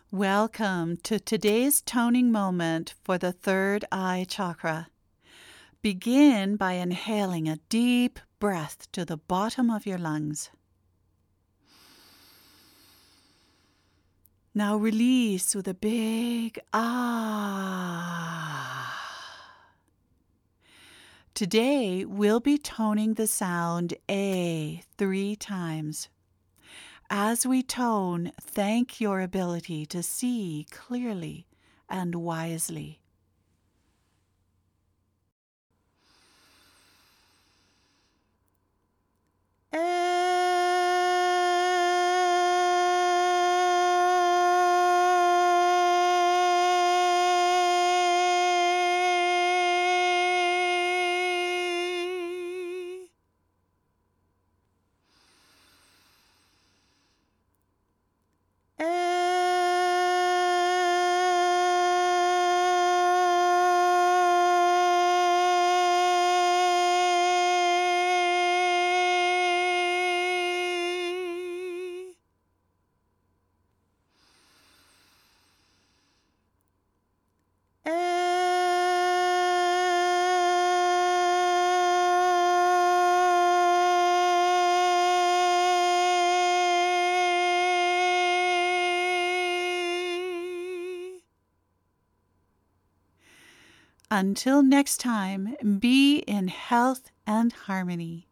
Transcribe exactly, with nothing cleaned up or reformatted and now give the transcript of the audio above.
Welcome to today's toning moment for the third eye chakra. Begin by inhaling a deep breath to the bottom of your lungs. Now release with a big ah. Today we'll be toning the sound A three times. As we tone, thank your ability to see clearly and wisely. Until next time, be in health and harmony.